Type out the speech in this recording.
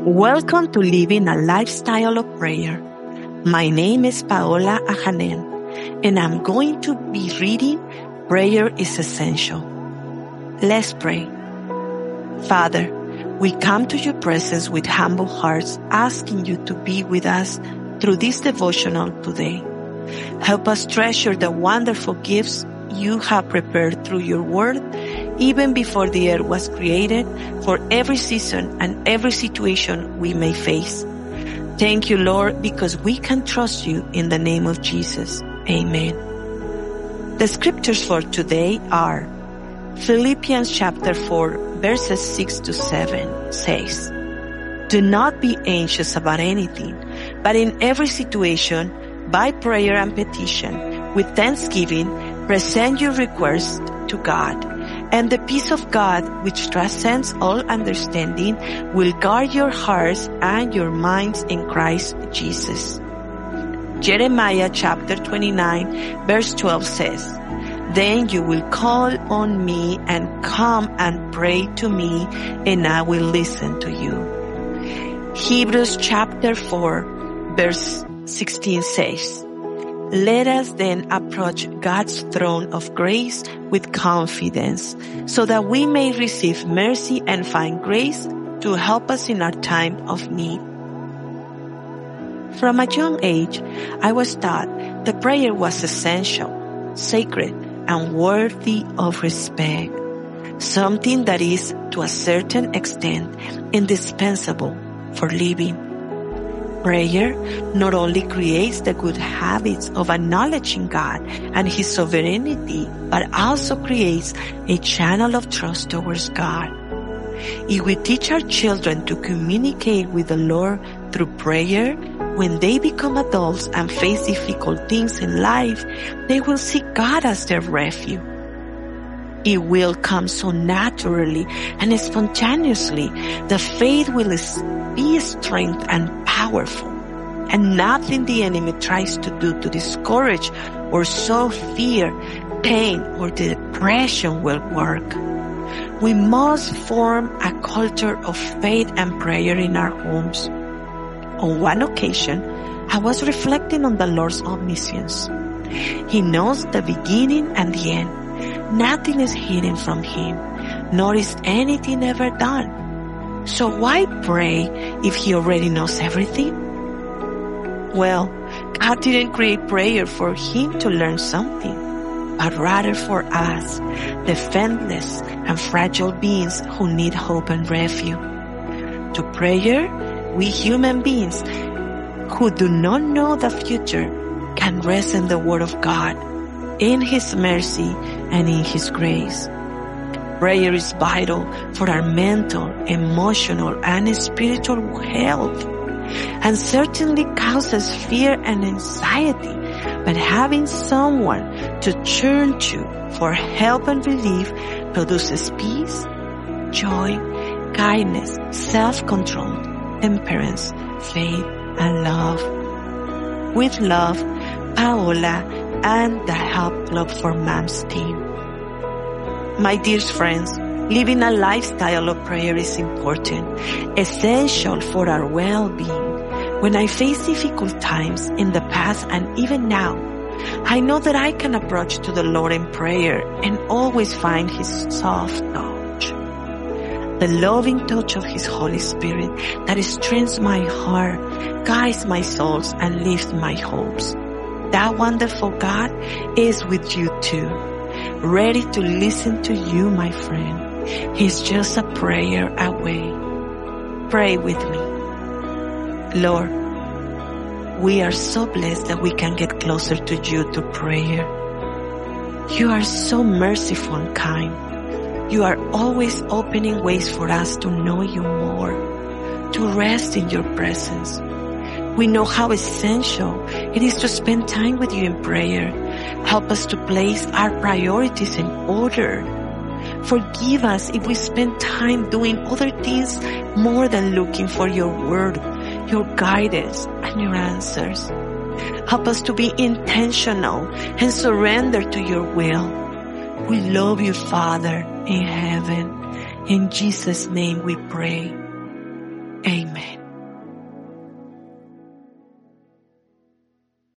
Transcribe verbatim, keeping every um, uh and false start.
Welcome to Living a Lifestyle of Prayer. My name is Paola Ajanel, and I'm going to be reading Prayer is Essential. Let's pray. Father, we come to your presence with humble hearts, asking you to be with us through this devotional today. Help us treasure the wonderful gifts you have prepared through your word, even before the earth was created, for every season and every situation we may face. Thank you, Lord, because we can trust you in the name of Jesus. Amen. The scriptures for today are Philippians chapter four, verses six to seven says, "Do not be anxious about anything, but in every situation, by prayer and petition, with thanksgiving, present your requests to God. And the peace of God, which transcends all understanding, will guard your hearts and your minds in Christ Jesus." Jeremiah chapter twenty-nine, verse twelve says, "Then you will call on me and come and pray to me, and I will listen to you." Hebrews chapter four, verse sixteen says, "Let us then approach God's throne of grace with confidence, so that we may receive mercy and find grace to help us in our time of need." From a young age, I was taught that prayer was essential, sacred, and worthy of respect, something that is, to a certain extent, indispensable for living. Prayer not only creates the good habits of acknowledging God and His sovereignty, but also creates a channel of trust towards God. If we teach our children to communicate with the Lord through prayer, when they become adults and face difficult things in life, they will see God as their refuge. It will come so naturally and spontaneously. The faith will be strength and powerful, and nothing the enemy tries to do to discourage or sow fear, pain, or depression will work. We must form a culture of faith and prayer in our homes. On one occasion, I was reflecting on the Lord's omniscience. He knows the beginning and the end. Nothing is hidden from Him, nor is anything ever done. So why pray if He already knows everything? Well, God didn't create prayer for Him to learn something, but rather for us, defenseless and fragile beings who need hope and refuge. To prayer, we human beings who do not know the future can rest in the Word of God, in His mercy and in His grace. Prayer is vital for our mental, emotional, and spiritual health, and certainly causes fear and anxiety. But having someone to turn to for help and relief produces peace, joy, kindness, self-control, temperance, faith, and love. With love, Paola and the Help Club for Moms team. My dear friends, living a lifestyle of prayer is important, essential for our well-being. When I face difficult times in the past and even now, I know that I can approach to the Lord in prayer and always find His soft touch. The loving touch of His Holy Spirit that strengthens my heart, guides my souls, and lifts my hopes. That wonderful God is with you too, ready to listen to you, my friend. He's just a prayer away. Pray with me. Lord, we are so blessed that we can get closer to you through prayer. You are so merciful and kind. You are always opening ways for us to know you more, to rest in your presence. We know how essential it is to spend time with you in prayer. Help us to place our priorities in order. Forgive us if we spend time doing other things more than looking for your word, your guidance, and your answers. Help us to be intentional and surrender to your will. We love you, Father, in heaven. In Jesus' name we pray. Amen.